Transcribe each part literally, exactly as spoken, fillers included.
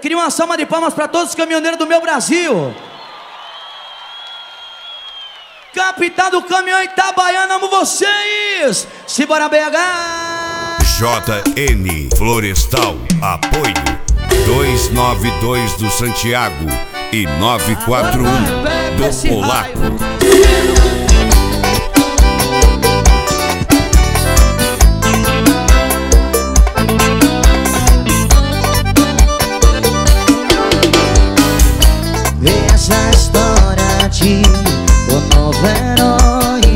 Queria uma salva de palmas pra todos os caminhoneiros do meu Brasil. Capital do caminhão Itabaiana, amo vocês. Simbora B H. J N Florestal, apoio dois nove dois do Santiago e nove quatro um do Polaco. Essa história de um novo herói,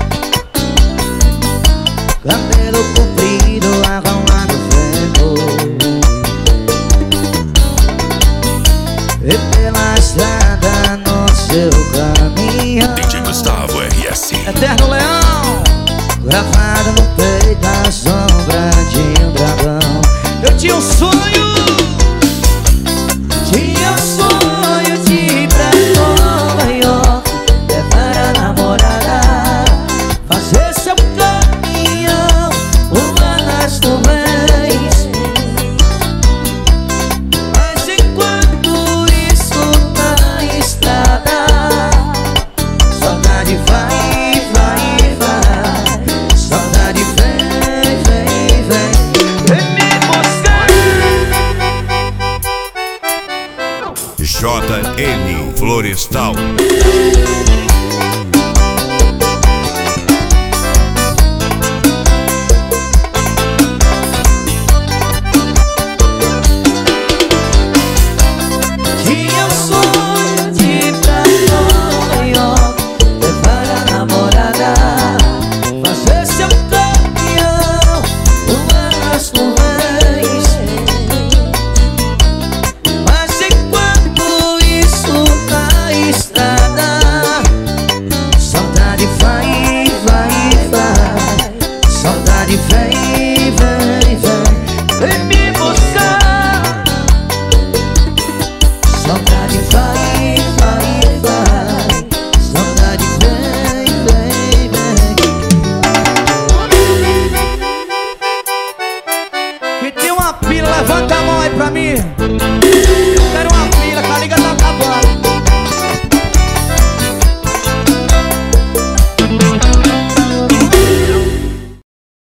cabelo comprido, arrumado ferro, e pela estrada no seu caminho D J Gustavo R S Eterno Leão, gravado no peito a sombra de um dragão. eu tinha um sonho. Tinha um sonho de ir pra Nova York, levar a namorada, fazer seu caminhão uma das nuvens. Mas enquanto isso na estrada, saudade vai, vai, vai. Saudade vem, vem, vem, vem me buscar. J N Florestal. Tinha um sonho de ir pra Nova York, levar a namorada, fazer seu caminhão uma das nuvens. Mas enquanto isso na estrada, saudade vai, vai, vai. Saudade vem, vem, vem, vem me buscar. Saudade vai, vai, vai. Saudade vem, vem, vem. Que tem uma pila, levanta a mão aí pra mim.